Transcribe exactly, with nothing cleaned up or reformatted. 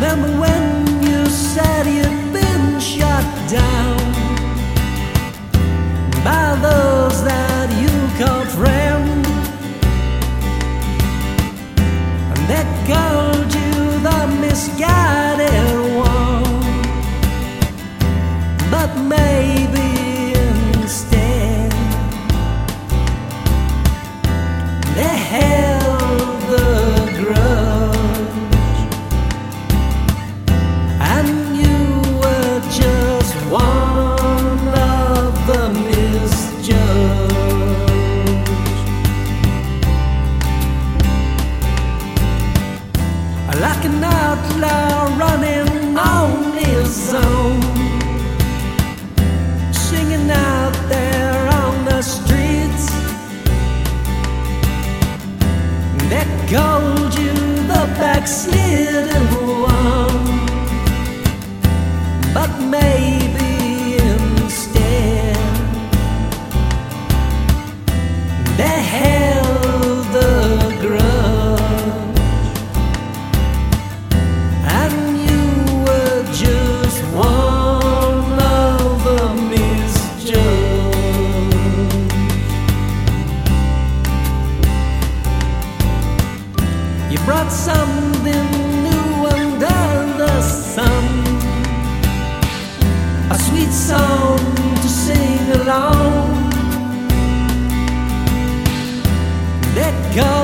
Remember when you said you'd been shut down by those that you called friend, and they called you the misguided one. But maybe instead they held the grudge, and you were just one of the misjudged. Like an outlaw running on his own, singing out there on the streets. They called you the backslidden one, but maybe instead they held the grudge, and you were just one of the misjudged. You brought something new under the sun, a sweet song to sing along. Let go.